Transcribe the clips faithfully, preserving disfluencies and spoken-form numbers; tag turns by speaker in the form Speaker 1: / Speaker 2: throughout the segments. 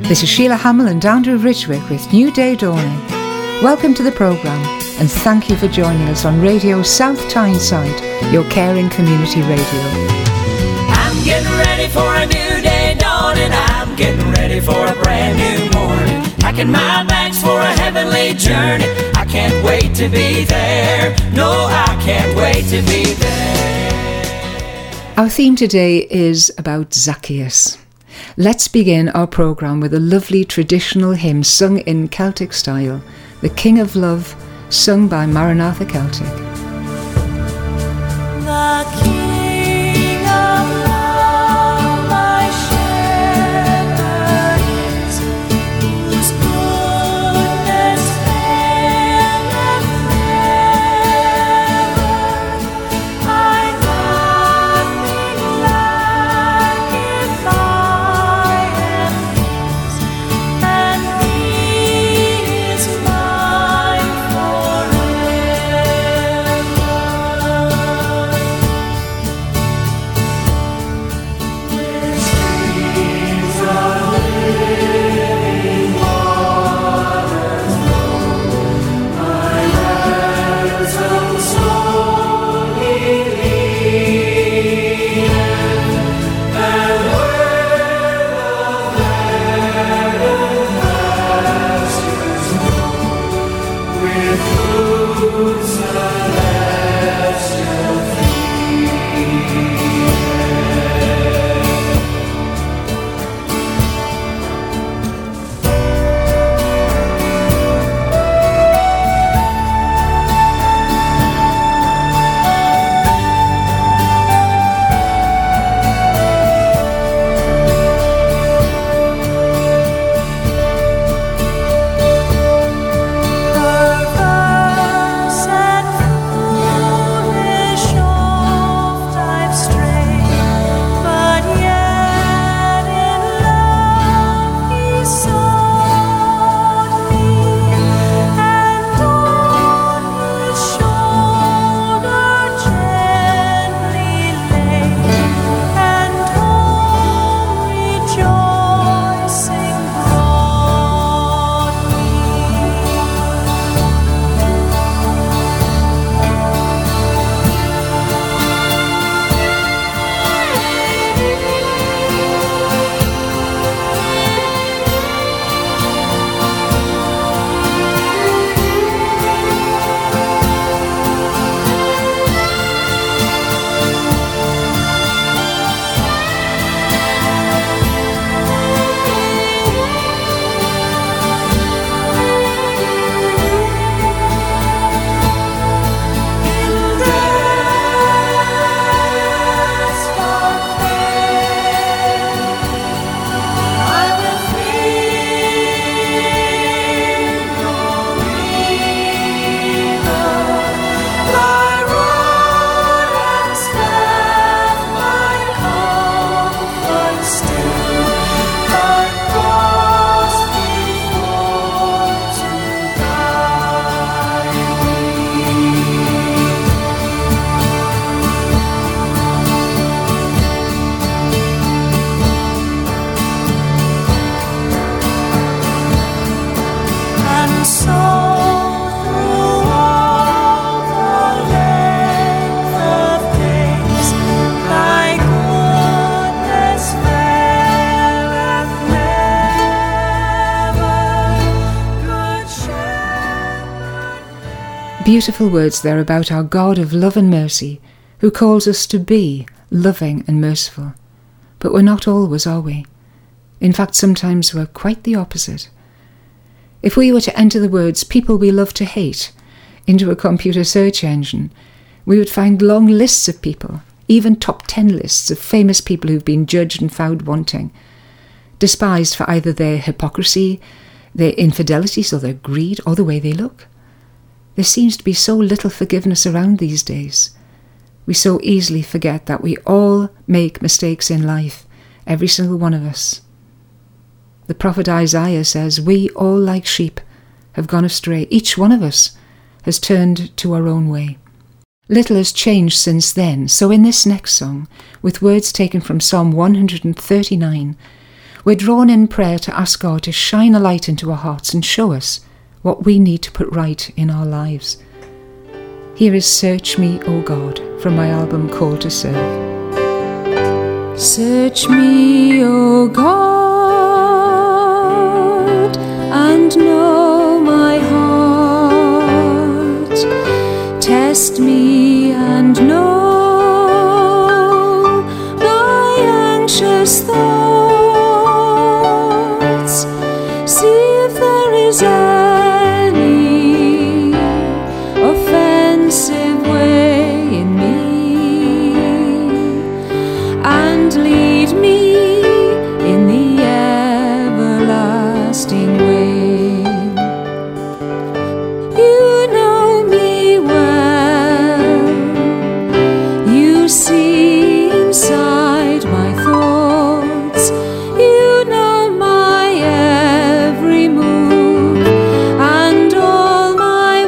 Speaker 1: This is Sheila Hamill and Andrew Ridgwick with New Day Dawning. Welcome to the programme and thank you for joining us on Radio South Tyneside, your caring community radio.
Speaker 2: I'm getting ready for a new day dawning. I'm getting ready for a brand new morning. Packing my bags for a heavenly journey. I can't wait to be there. No, I can't wait to be there.
Speaker 1: Our theme today is about Zacchaeus. Let's begin our programme with a lovely traditional hymn sung in Celtic style, The King of Love, sung by Maranatha Celtic.
Speaker 3: The King of Love, my shepherd is, whose goodness faileth never. I nothing lack if I am his, and he is mine forever. Where streams of living waters flow, my ransom slowly leadeth, and where the verdant pastures grow, with food celestial feedeth. Perverse and foolish oft I've strayed, but yet in love he sought me, and on his shoulder gently laid, and home rejoicing brought me. In death's dark vale, I will fear no evil. Thy rod and staff my comfort still. Thy cross before to guide me. And so through all the length of days, thy goodness faileth never. Good Shepherd.
Speaker 1: Beautiful words there about our God of love and mercy, who calls us to be loving and merciful. But we're not always, are we? In fact, sometimes we're quite the opposite. If we were to enter the words "people we love to hate" into a computer search engine, we would find long lists of people, even top ten lists of famous people who've been judged and found wanting, despised for either their hypocrisy, their infidelities, or their greed, or the way they look. There seems to be so little forgiveness around these days. We so easily forget that we all make mistakes in life, every single one of us. The prophet Isaiah says, "We all like sheep have gone astray. Each one of us has turned to our own way." Little has changed since then, so in this next song, with words taken from Psalm one hundred thirty-nine, We're drawn in prayer to ask God to shine a light into our hearts and show us what we need to put right in our lives. Here is Search Me, O God, from my album Call to Serve. Search me, O God, and know my heart. Test me and know my anxious thoughts. See if there is any offensive way in me, and lead me in the everlasting way. You know me well, you see inside my thoughts, you know my every move and all my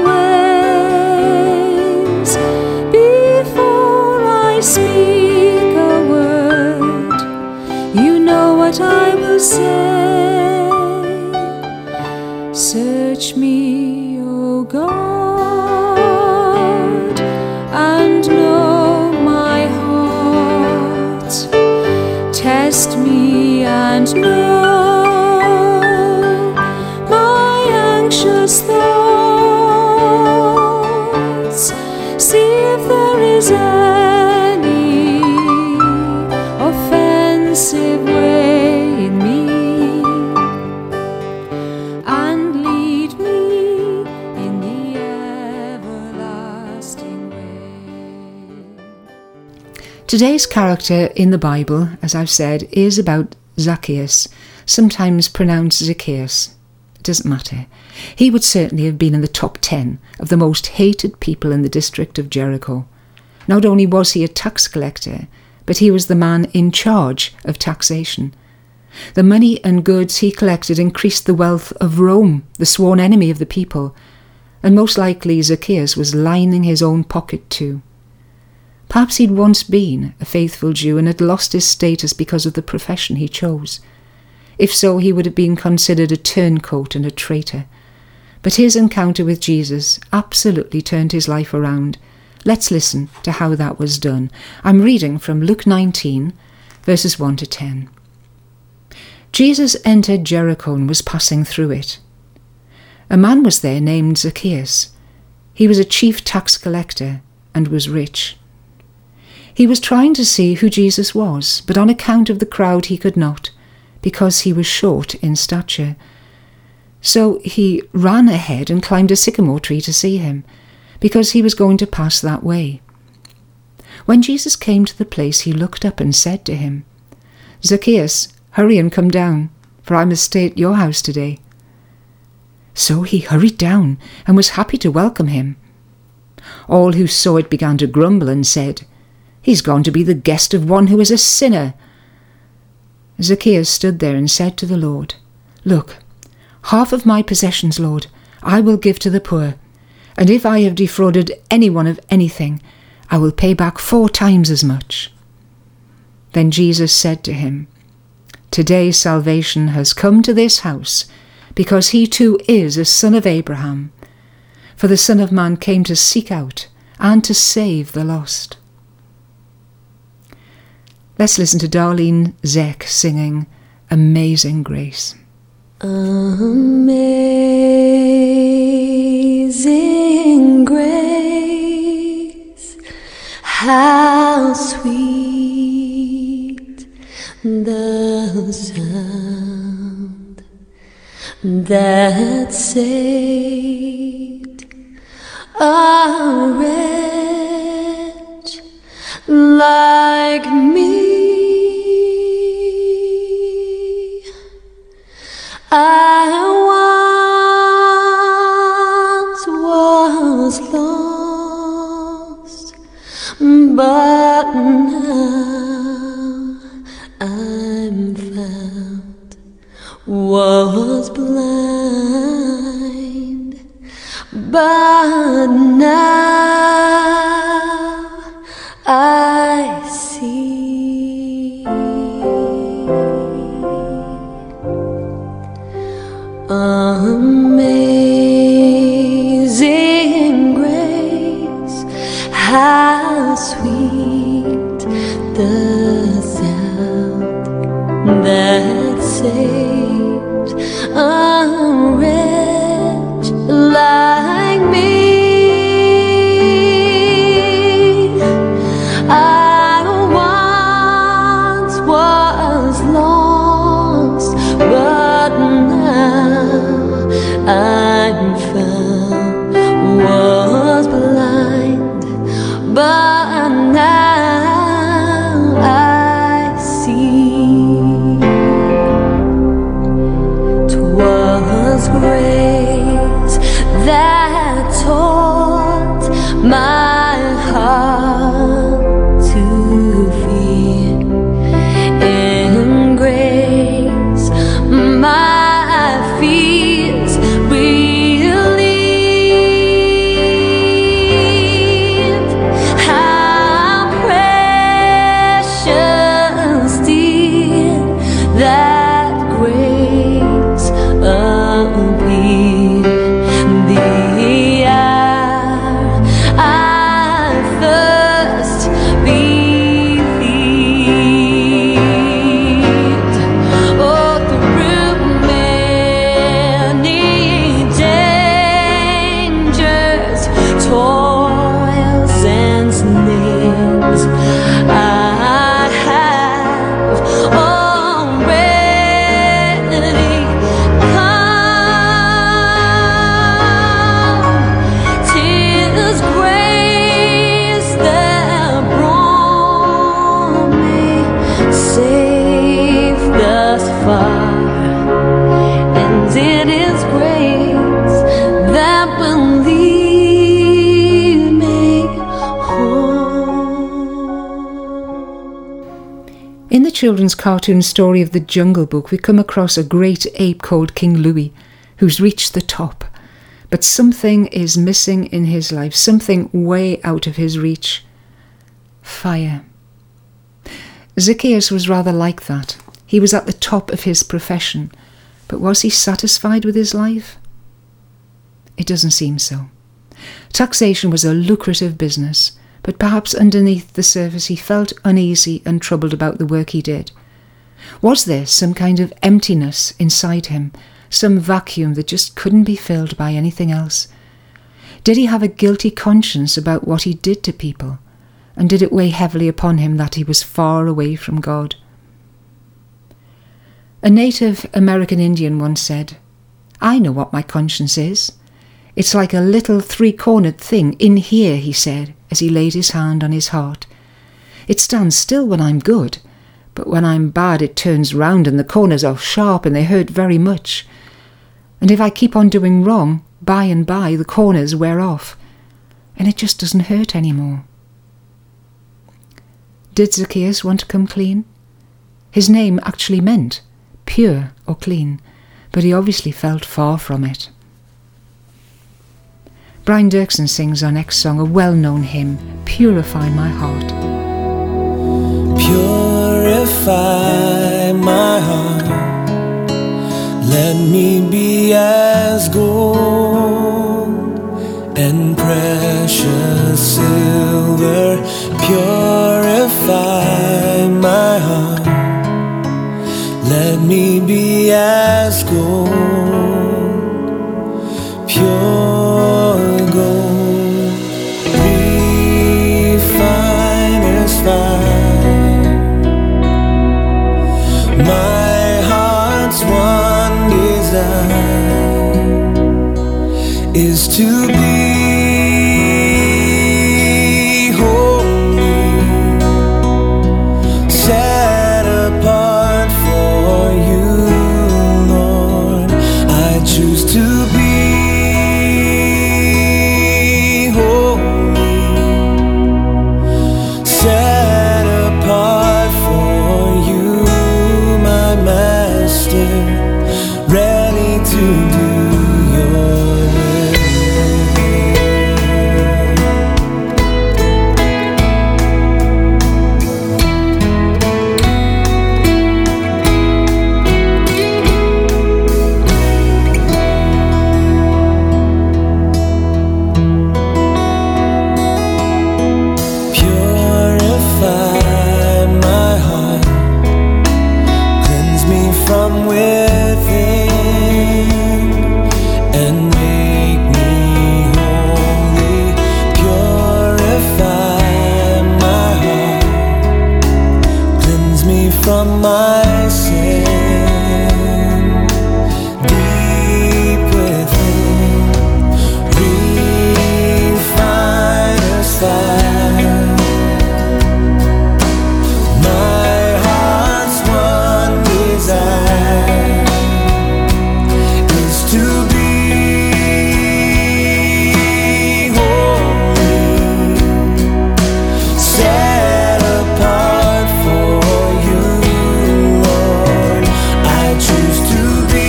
Speaker 1: ways. Before I speak a word, you know what I will say. Search me, O God, and know my heart. Test me and know my anxious thoughts. See if there is any offensive way in me, and lead me in the everlasting way. Today's character in the Bible, as I've said, is about Zacchaeus, sometimes pronounced Zacchaeus. It doesn't matter. He would certainly have been in the top ten of the most hated people in the district of Jericho. Not only was he a tax collector, but he was the man in charge of taxation. The money and goods he collected increased the wealth of Rome, the sworn enemy of the people, and most likely Zacchaeus was lining his own pocket too. Perhaps he'd once been a faithful Jew and had lost his status because of the profession he chose. If so, he would have been considered a turncoat and a traitor. But his encounter with Jesus absolutely turned his life around. Let's listen to how that was done. I'm reading from Luke nineteen, verses one to ten. Jesus entered Jericho and was passing through it. A man was there named Zacchaeus. He was a chief tax collector and was rich. He was trying to see who Jesus was, but on account of the crowd he could not, because he was short in stature. So he ran ahead and climbed a sycamore tree to see him, because he was going to pass that way. When Jesus came to the place, he looked up and said to him, "Zacchaeus, hurry and come down, for I must stay at your house today." So he hurried down and was happy to welcome him. All who saw it began to grumble and said, "He's gone to be the guest of one who is a sinner." Zacchaeus stood there and said to the Lord, "Look, half of my possessions, Lord, I will give to the poor, and if I have defrauded anyone of anything, I will pay back four times as much." Then Jesus said to him, "Today salvation has come to this house, because he too is a son of Abraham. For the Son of Man came to seek out and to save the lost." Let's listen to Darlene Zek singing Amazing Grace.
Speaker 3: Amazing grace, how sweet the sound that saved a wretch like me. I once was lost, but now I'm found. Was blind, but now I see. Amazing grace, how sweet the sound that saved a wretch like me. I once was lost, but now I'm found. Was blind, but now I see. 'Twas grace that taught my heart to fear. In grace my fears relieved. How precious did that grace appear. The hour I thirst believed. Oh, through many dangers, toils and snares, I have already come. 'Tis grace that brought me safe thus far, and it is grace that will lead me home.
Speaker 1: In the children's cartoon story of the Jungle Book, we come across a great ape called King Louie, who's reached the top. But something is missing in his life, something way out of his reach. Fire. Zacchaeus was rather like that. He was at the top of his profession, but was he satisfied with his life? It doesn't seem so. Taxation was a lucrative business, but perhaps underneath the surface he felt uneasy and troubled about the work he did. Was there some kind of emptiness inside him, some vacuum that just couldn't be filled by anything else? Did he have a guilty conscience about what he did to people? And did it weigh heavily upon him that he was far away from God? A Native American Indian once said, "I know what my conscience is. It's like a little three-cornered thing in here," he said, as he laid his hand on his heart. "It stands still when I'm good, but when I'm bad it turns round and the corners are sharp and they hurt very much. And if I keep on doing wrong, by and by the corners wear off, and it just doesn't hurt anymore." Did Zacchaeus want to come clean? His name actually meant pure or clean, but he obviously felt far from it. Brian Dirksen sings our next song, a well-known hymn, "Purify My Heart."
Speaker 4: Purify my heart, let me be as gold and precious silver. Purify my heart, let me be as gold, pure gold, refiner's fire. My heart's one desire is to be holy, set apart for you, Lord. I choose to be holy, set apart for you, my Master, ready to do your will. my sin deep within. Refiner's fire. My heart's one desire is to be holy, set apart for you, Lord. I choose to be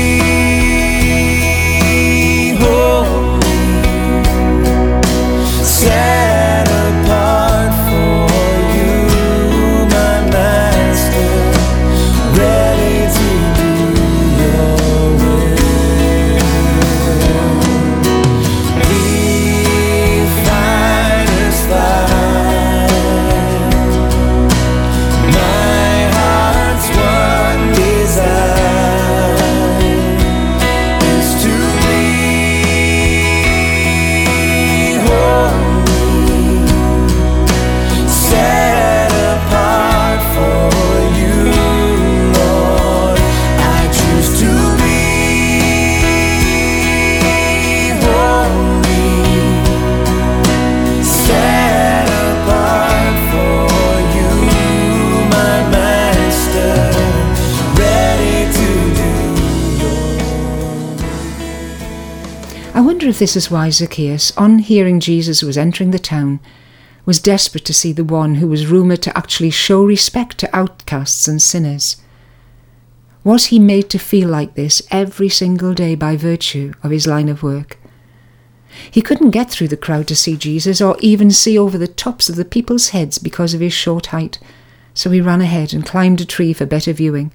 Speaker 4: holy, set apart for you, my Master, ready to do your will. Refiner's fire. My heart's one desire is to be holy, set apart for you, Lord. I choose to be holy, set apart for you, my Master, ready to do your
Speaker 1: I wonder if this is why Zacchaeus, on hearing Jesus was entering the town, was desperate to see the one who was rumoured to actually show respect to outcasts and sinners. Was he made to feel like this every single day by virtue of his line of work? He couldn't get through the crowd to see Jesus, or even see over the tops of the people's heads because of his short height, so he ran ahead and climbed a tree for better viewing.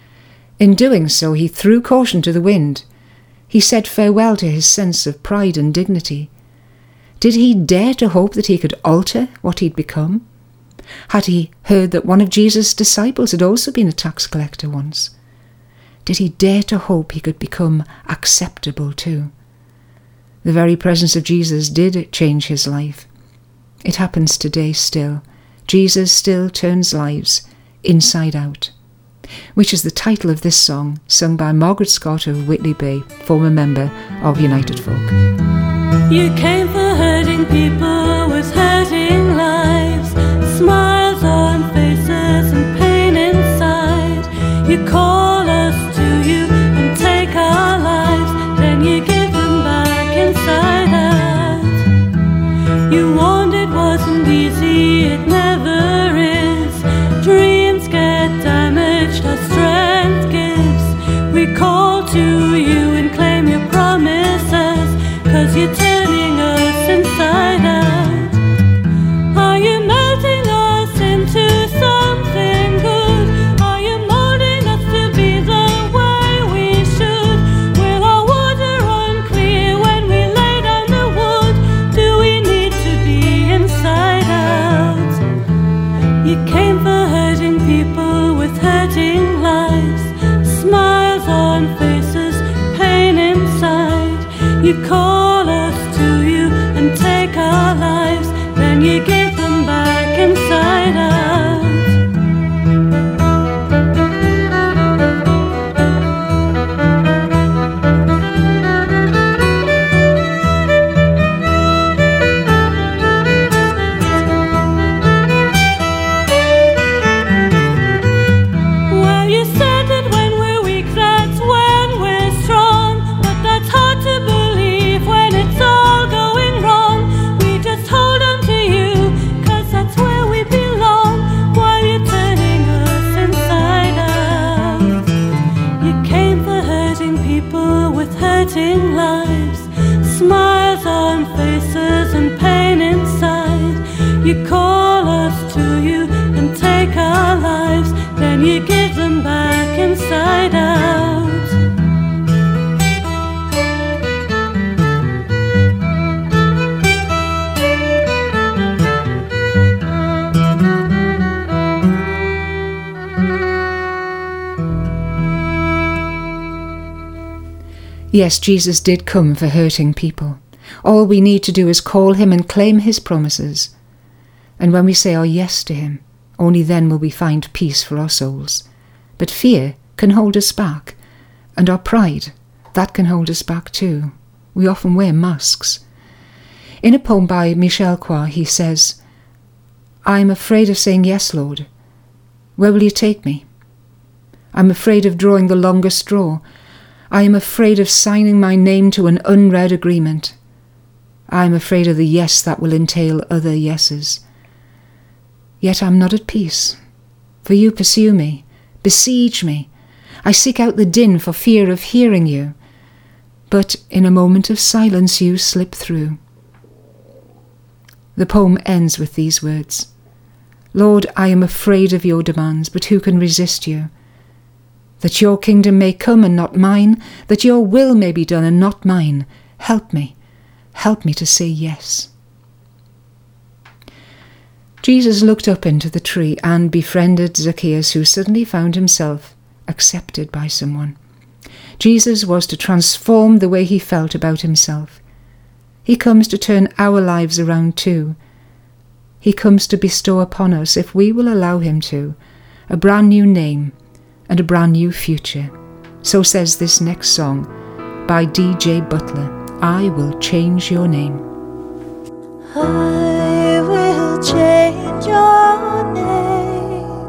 Speaker 1: In doing so, he threw caution to the wind. He said farewell to his sense of pride and dignity. Did he dare to hope that he could alter what he'd become? Had he heard that one of Jesus' disciples had also been a tax collector once? Did he dare to hope he could become acceptable too? The very presence of Jesus did change his life. It happens today still. Jesus still turns lives inside out, which is the title of this song, sung by Margaret Scott of Whitley Bay, former member of United Folk.
Speaker 3: You came for hurting people with hurting lives, smiles on faces and pain inside. You call us to you and take our lives, then you give them back inside out. You warned it wasn't easy, it never is. Dreams get damaged, our strength gives. We call to you and claim your promises, 'cause you're turning us inside out. Are you melting us into something good? Are you molding us to be the way we should? Will our water run clear when we lay down the wood? Do we need to be inside out? You came for hurting people with hurting lives, smiles on faces, pain inside. You call us to you and take our lives, then you give them back inside out. Well, you said that when we're weak, that's when we're strong. But that's hard to believe when it's all going wrong. We just hold on to you, 'cause that's where we belong, while you're turning us inside out. You came for hurting people with hurting lives, smiles on faces and pain inside. You call us to you and take our lives, then you give them back inside out.
Speaker 1: Yes, Jesus did come for hurting people. All we need to do is call him and claim his promises. And when we say our yes to him, Only then will we find peace for our souls. But fear can hold us back, and our pride, that can hold us back too. We often wear masks. In a poem by Michel Croix, he says, "I am afraid of saying yes, Lord. Where will you take me? I'm afraid of drawing the longer straw. I am afraid of signing my name to an unread agreement. I am afraid of the yes that will entail other yeses. Yet I'm not at peace, for you pursue me, besiege me. I seek out the din for fear of hearing you. But in a moment of silence you slip through." The poem ends with these words, "Lord, I am afraid of your demands, but who can resist you? That your kingdom may come and not mine, that your will may be done and not mine. Help me, help me to say yes." Jesus looked up into the tree and befriended Zacchaeus, who suddenly found himself accepted by someone. Jesus was to transform the way he felt about himself. He comes to turn our lives around too. He comes to bestow upon us, if we will allow him to, a brand new name and a brand new future. So says this next song by D J Butler, "I Will Change Your Name."
Speaker 5: I will change your name.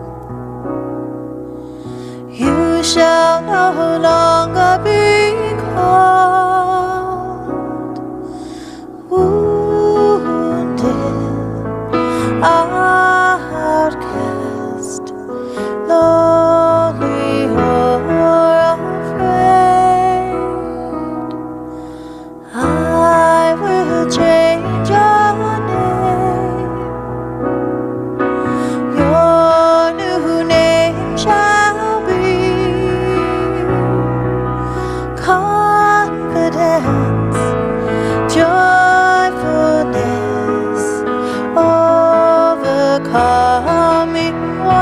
Speaker 5: You shall no longer be called wounded, outcast, lonely or afraid. I will change your name. Your new name shall be confidence, joyfulness, overcoming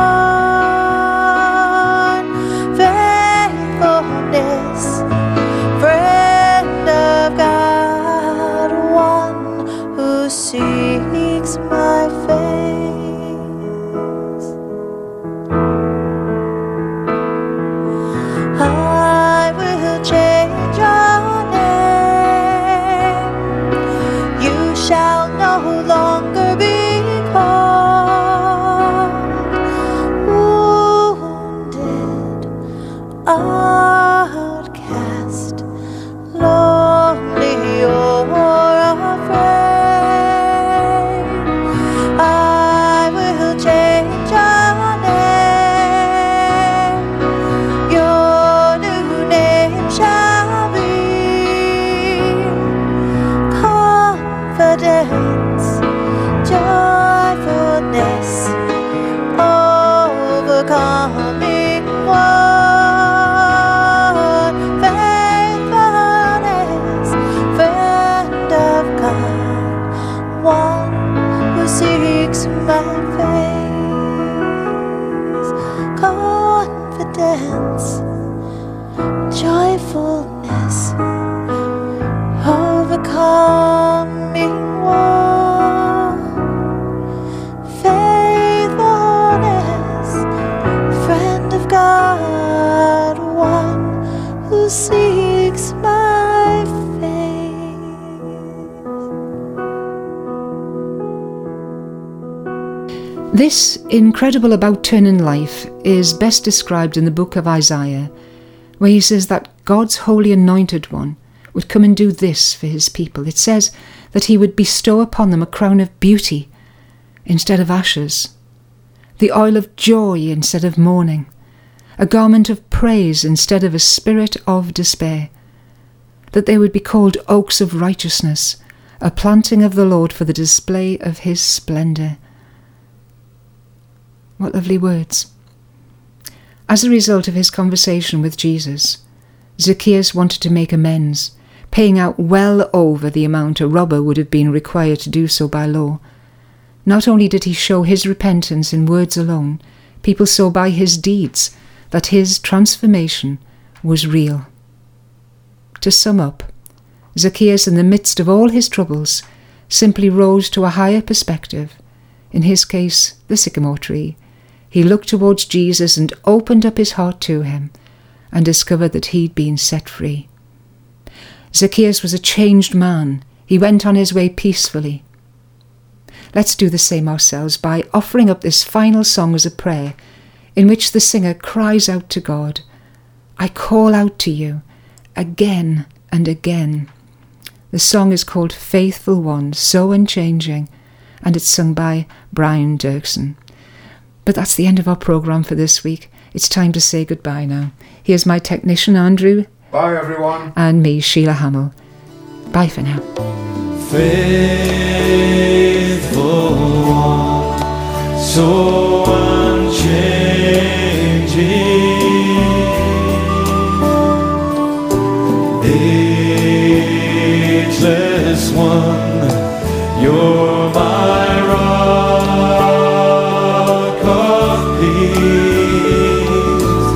Speaker 5: one, faithfulness, friend of God, one who seeks my face. I will change your name. You shall no longer be called wounded, outcast, lonely or afraid. I will change your name. Your new name shall be confidence, joyfulness, overcoming one, faithfulness, friend of God, one who seeks my face. Confidence, joyfulness, overcoming one, faithfulness, friend of God, one who seeks my face.
Speaker 1: This incredible about-turn in life is best described in the book of Isaiah, where he says that God's holy anointed one would come and do this for his people. It says that he would bestow upon them a crown of beauty instead of ashes, the oil of joy instead of mourning, a garment of praise instead of a spirit of despair, that they would be called oaks of righteousness, a planting of the Lord for the display of his splendour. What lovely words. As a result of his conversation with Jesus, Zacchaeus wanted to make amends, paying out well over the amount a robber would have been required to do so by law. Not only did he show his repentance in words alone, people saw by his deeds that his transformation was real. To sum up, Zacchaeus, in the midst of all his troubles, simply rose to a higher perspective, in his case the sycamore tree, he looked towards Jesus and opened up his heart to him and discovered that he'd been set free. Zacchaeus was a changed man. He went on his way peacefully. Let's do the same ourselves by offering up this final song as a prayer in which the singer cries out to God, "I call out to you again and again." The song is called Faithful One, So Unchanging, and it's sung by Brian Dirksen. But that's the end of our programme for this week. It's time to say goodbye now. Here's my technician, Andrew.
Speaker 6: Bye, everyone.
Speaker 1: And me, Sheila Hamill. Bye for now.
Speaker 4: Faithful One, so unchanging, ageless One, you're my rock of peace,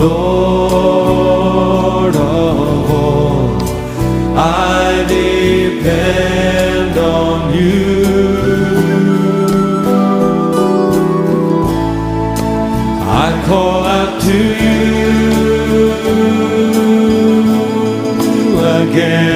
Speaker 4: Lord of all, I depend on you. I call out to you again